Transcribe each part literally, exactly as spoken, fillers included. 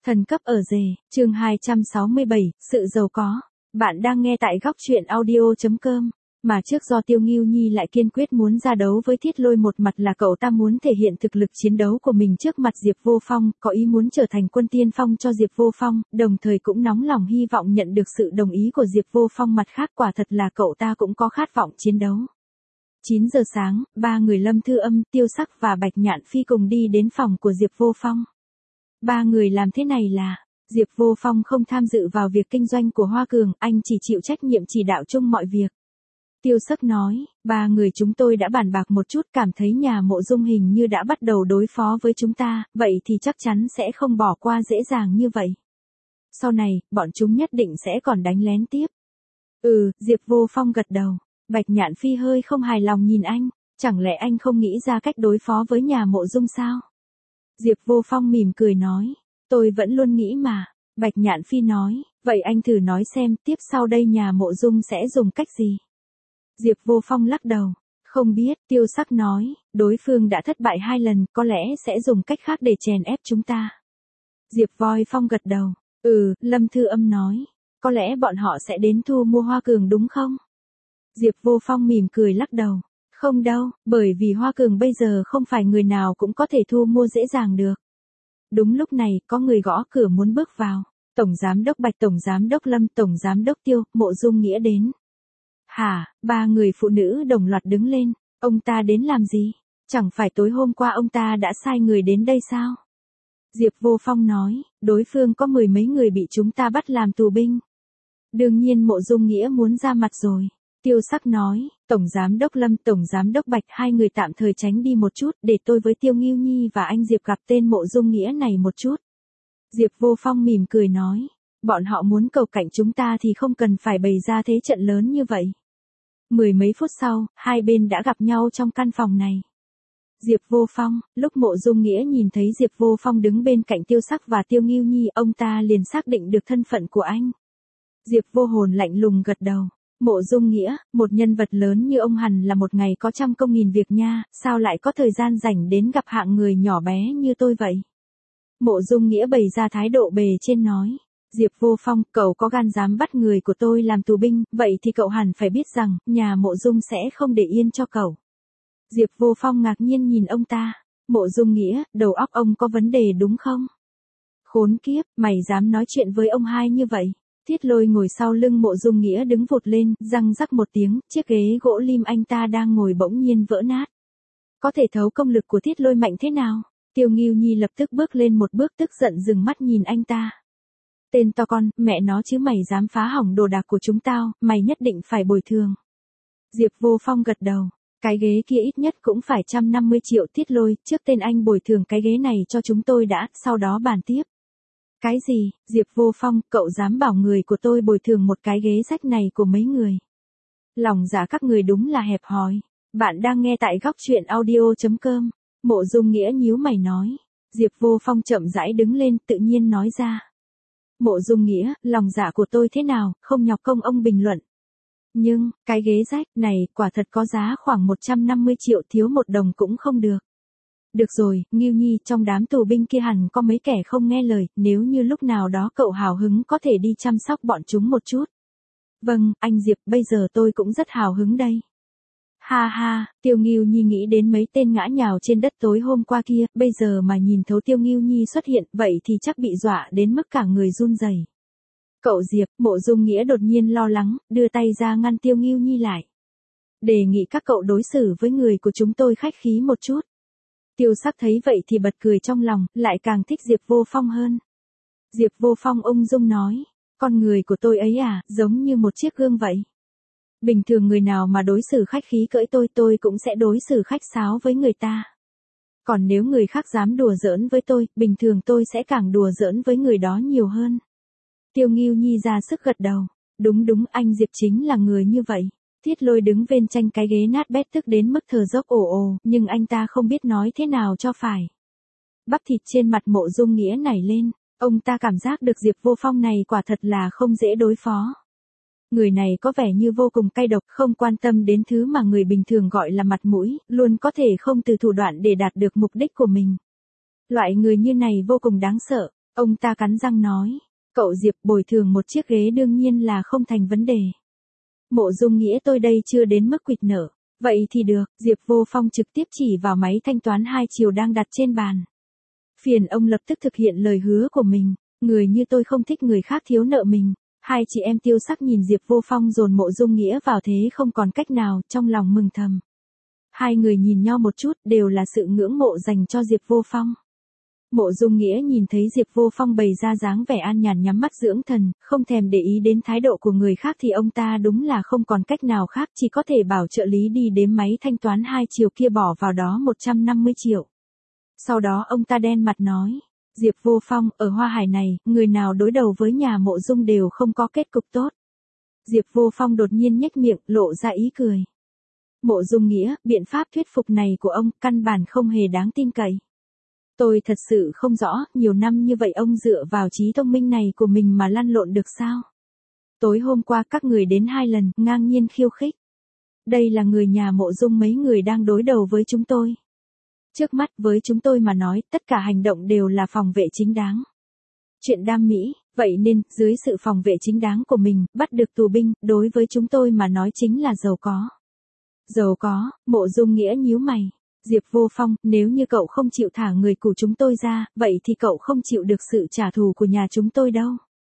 Thần cấp ở rể, chương hai trăm sáu mươi bảy, sự giàu có. Bạn đang nghe tại góc truyện audio chấm com. Mà trước do Tiêu Ngưu Nhi lại kiên quyết muốn ra đấu với Thiết Lôi, một mặt là cậu ta muốn thể hiện thực lực chiến đấu của mình trước mặt Diệp Vô Phong, có ý muốn trở thành quân tiên phong cho Diệp Vô Phong, đồng thời cũng nóng lòng hy vọng nhận được sự đồng ý của Diệp Vô Phong. Mặt khác quả thật là cậu ta cũng có khát vọng chiến đấu. chín giờ sáng, ba người Lâm Thư Âm, Tiêu Sắc và Bạch Nhạn Phi cùng đi đến phòng của Diệp Vô Phong. Ba người làm thế này là, Diệp Vô Phong không tham dự vào việc kinh doanh của Hoa Cường, anh chỉ chịu trách nhiệm chỉ đạo chung mọi việc. Tiêu Sắc nói, ba người chúng tôi đã bàn bạc một chút, cảm thấy nhà Mộ Dung hình như đã bắt đầu đối phó với chúng ta, vậy thì chắc chắn sẽ không bỏ qua dễ dàng như vậy. Sau này, bọn chúng nhất định sẽ còn đánh lén tiếp. Ừ, Diệp Vô Phong gật đầu. Bạch Nhạn Phi hơi không hài lòng nhìn anh, chẳng lẽ anh không nghĩ ra cách đối phó với nhà Mộ Dung sao? Diệp Vô Phong mỉm cười nói, tôi vẫn luôn nghĩ mà. Bạch Nhạn Phi nói, vậy anh thử nói xem, tiếp sau đây nhà Mộ Dung sẽ dùng cách gì? Diệp Vô Phong lắc đầu, không biết. Tiêu Sắc nói, đối phương đã thất bại hai lần, có lẽ sẽ dùng cách khác để chèn ép chúng ta. Diệp Voi Phong gật đầu, ừ. Lâm Thư Âm nói, có lẽ bọn họ sẽ đến thu mua Hoa Cường đúng không? Diệp Vô Phong mỉm cười lắc đầu, không đâu, bởi vì Hoa Cường bây giờ không phải người nào cũng có thể thu mua dễ dàng được. Đúng lúc này, có người gõ cửa muốn bước vào. Tổng Giám đốc Bạch, Tổng Giám đốc Lâm, Tổng Giám đốc Tiêu, Mộ Dung Nghĩa đến. Hả? Ba người phụ nữ đồng loạt đứng lên. Ông ta đến làm gì? Chẳng phải tối hôm qua ông ta đã sai người đến đây sao? Diệp Vô Phong nói, đối phương có mười mấy người bị chúng ta bắt làm tù binh. Đương nhiên Mộ Dung Nghĩa muốn ra mặt rồi. Tiêu Sắc nói, Tổng Giám đốc Lâm, Tổng Giám đốc Bạch, hai người tạm thời tránh đi một chút, để tôi với Tiêu Ngưu Nhi và anh Diệp gặp tên Mộ Dung Nghĩa này một chút. Diệp Vô Phong mỉm cười nói, bọn họ muốn cầu cạnh chúng ta thì không cần phải bày ra thế trận lớn như vậy. Mười mấy phút sau, hai bên đã gặp nhau trong căn phòng này. Diệp Vô Phong, lúc Mộ Dung Nghĩa nhìn thấy Diệp Vô Phong đứng bên cạnh Tiêu Sắc và Tiêu Ngưu Nhi, ông ta liền xác định được thân phận của anh. Diệp Vô Hồn lạnh lùng gật đầu. Mộ Dung Nghĩa, một nhân vật lớn như ông hẳn là một ngày có trăm công nghìn việc nha, sao lại có thời gian rảnh đến gặp hạng người nhỏ bé như tôi vậy? Mộ Dung Nghĩa bày ra thái độ bề trên nói, Diệp Vô Phong, cậu có gan dám bắt người của tôi làm tù binh, vậy thì cậu hẳn phải biết rằng, nhà Mộ Dung sẽ không để yên cho cậu. Diệp Vô Phong ngạc nhiên nhìn ông ta, Mộ Dung Nghĩa, đầu óc ông có vấn đề đúng không? Khốn kiếp, mày dám nói chuyện với ông hai như vậy? Thiết Lôi ngồi sau lưng Mộ Dung Nghĩa đứng vụt lên, răng rắc một tiếng, chiếc ghế gỗ lim anh ta đang ngồi bỗng nhiên vỡ nát. Có thể thấu công lực của Thiết Lôi mạnh thế nào? Tiêu Ngưu Nhi lập tức bước lên một bước, tức giận dừng mắt nhìn anh ta. Tên to con, mẹ nó chứ, mày dám phá hỏng đồ đạc của chúng tao, mày nhất định phải bồi thường. Diệp Vô Phong gật đầu, cái ghế kia ít nhất cũng phải một trăm năm mươi triệu. Thiết Lôi, trước tên anh bồi thường cái ghế này cho chúng tôi đã, sau đó bàn tiếp. Cái gì? Diệp Vô Phong, cậu dám bảo người của tôi bồi thường một cái ghế rách này của mấy người? Lòng dạ các người đúng là hẹp hòi. Bạn đang nghe tại góc truyện audio chấm com. Mộ Dung Nghĩa nhíu mày nói. Diệp Vô Phong chậm rãi đứng lên, tự nhiên nói ra. Mộ Dung Nghĩa, lòng dạ của tôi thế nào, không nhọc công ông bình luận. Nhưng, cái ghế rách này, quả thật có giá khoảng một trăm năm mươi triệu, thiếu một đồng cũng không được. Được rồi, Ngưu Nhi, trong đám tù binh kia hẳn có mấy kẻ không nghe lời, nếu như lúc nào đó cậu hào hứng có thể đi chăm sóc bọn chúng một chút. Vâng, anh Diệp, bây giờ tôi cũng rất hào hứng đây. Ha ha, Tiêu Ngưu Nhi nghĩ đến mấy tên ngã nhào trên đất tối hôm qua kia, bây giờ mà nhìn thấu Tiêu Ngưu Nhi xuất hiện, vậy thì chắc bị dọa đến mức cả người run rẩy. Cậu Diệp, Mộ Dung Nghĩa đột nhiên lo lắng, đưa tay ra ngăn Tiêu Ngưu Nhi lại. Đề nghị các cậu đối xử với người của chúng tôi khách khí một chút. Tiêu Sắc thấy vậy thì bật cười trong lòng, lại càng thích Diệp Vô Phong hơn. Diệp Vô Phong ung dung nói, con người của tôi ấy à, giống như một chiếc gương vậy. Bình thường người nào mà đối xử khách khí cỡi tôi, tôi cũng sẽ đối xử khách sáo với người ta. Còn nếu người khác dám đùa giỡn với tôi, bình thường tôi sẽ càng đùa giỡn với người đó nhiều hơn. Tiêu Ngưu Nhi ra sức gật đầu, đúng đúng, anh Diệp chính là người như vậy. Thiết Lôi đứng bên tranh cái ghế nát bét tức đến mức thở dốc ồ ồ, nhưng anh ta không biết nói thế nào cho phải. Bắp thịt trên mặt Mộ Dung Nghĩa nảy lên, ông ta cảm giác được Diệp Vô Phong này quả thật là không dễ đối phó. Người này có vẻ như vô cùng cay độc, không quan tâm đến thứ mà người bình thường gọi là mặt mũi, luôn có thể không từ thủ đoạn để đạt được mục đích của mình. Loại người như này vô cùng đáng sợ. Ông ta cắn răng nói, cậu Diệp bồi thường một chiếc ghế đương nhiên là không thành vấn đề. Mộ Dung Nghĩa tôi đây chưa đến mức quỵt nợ. Vậy thì được, Diệp Vô Phong trực tiếp chỉ vào máy thanh toán hai chiều đang đặt trên bàn. Phiền ông lập tức thực hiện lời hứa của mình, người như tôi không thích người khác thiếu nợ mình. Hai chị em Tiêu Sắc nhìn Diệp Vô Phong dồn Mộ Dung Nghĩa vào thế không còn cách nào, trong lòng mừng thầm. Hai người nhìn nhau một chút, đều là sự ngưỡng mộ dành cho Diệp Vô Phong. Mộ Dung Nghĩa nhìn thấy Diệp Vô Phong bày ra dáng vẻ an nhàn nhắm mắt dưỡng thần, không thèm để ý đến thái độ của người khác thì ông ta đúng là không còn cách nào khác, chỉ có thể bảo trợ lý đi đếm máy thanh toán hai chiều kia bỏ vào đó một trăm năm mươi triệu. Sau đó ông ta đen mặt nói, Diệp Vô Phong, ở Hoa Hải này, người nào đối đầu với nhà Mộ Dung đều không có kết cục tốt. Diệp Vô Phong đột nhiên nhếch miệng, lộ ra ý cười. Mộ Dung Nghĩa, biện pháp thuyết phục này của ông, căn bản không hề đáng tin cậy. Tôi thật sự không rõ, nhiều năm như vậy ông dựa vào trí thông minh này của mình mà lăn lộn được sao? Tối hôm qua các người đến hai lần, ngang nhiên khiêu khích. Đây là người nhà Mộ Dung mấy người đang đối đầu với chúng tôi. Trước mắt với chúng tôi mà nói, tất cả hành động đều là phòng vệ chính đáng. Chuyện đam mỹ, vậy nên, dưới sự phòng vệ chính đáng của mình, bắt được tù binh, đối với chúng tôi mà nói chính là giàu có. Giàu có, Mộ Dung Nghĩa nhíu mày. Diệp Vô Phong, nếu như cậu không chịu thả người của chúng tôi ra, vậy thì cậu không chịu được sự trả thù của nhà chúng tôi đâu.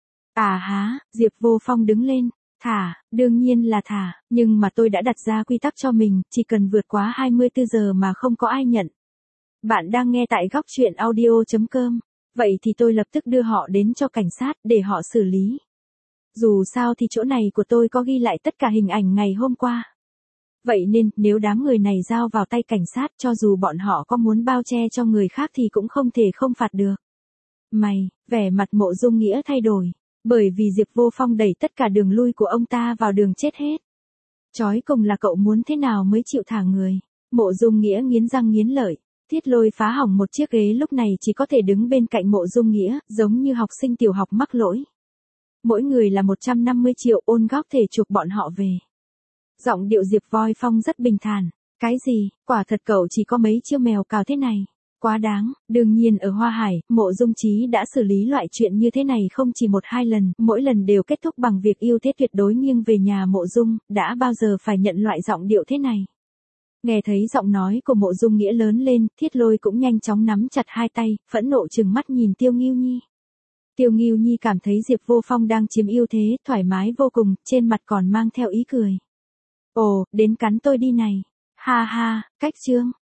À há, Diệp Vô Phong đứng lên, thả, đương nhiên là thả, nhưng mà tôi đã đặt ra quy tắc cho mình, chỉ cần vượt quá hai mươi tư giờ mà không có ai nhận. Bạn đang nghe tại góc truyện audio chấm com, vậy thì tôi lập tức đưa họ đến cho cảnh sát để họ xử lý. Dù sao thì chỗ này của tôi có ghi lại tất cả hình ảnh ngày hôm qua. Vậy nên, nếu đám người này giao vào tay cảnh sát cho dù bọn họ có muốn bao che cho người khác thì cũng không thể không phạt được. Mày, vẻ mặt Mộ Dung Nghĩa thay đổi, bởi vì Diệp Vô Phong đẩy tất cả đường lui của ông ta vào đường chết hết. Chói cùng là cậu muốn thế nào mới chịu thả người. Mộ Dung Nghĩa nghiến răng nghiến lợi, Thiết Lôi phá hỏng một chiếc ghế lúc này chỉ có thể đứng bên cạnh Mộ Dung Nghĩa, giống như học sinh tiểu học mắc lỗi. Mỗi người là một trăm năm mươi triệu, ôn góp thể chuộc bọn họ về. Giọng điệu Diệp Voi Phong rất bình thản. Cái gì, quả thật cậu chỉ có mấy chiêu mèo cào thế này. Quá đáng, đương nhiên ở Hoa Hải, Mộ Dung Chí đã xử lý loại chuyện như thế này không chỉ một hai lần, mỗi lần đều kết thúc bằng việc ưu thế tuyệt đối nghiêng về nhà Mộ Dung, đã bao giờ phải nhận loại giọng điệu thế này. Nghe thấy giọng nói của Mộ Dung Nghĩa lớn lên, Thiết Lôi cũng nhanh chóng nắm chặt hai tay, phẫn nộ trừng mắt nhìn Tiêu Ngưu Nhi. Tiêu Ngưu Nhi cảm thấy Diệp Vô Phong đang chiếm ưu thế, thoải mái vô cùng, trên mặt còn mang theo ý cười. Ồ, đến cắn tôi đi này. Ha ha, cách trương.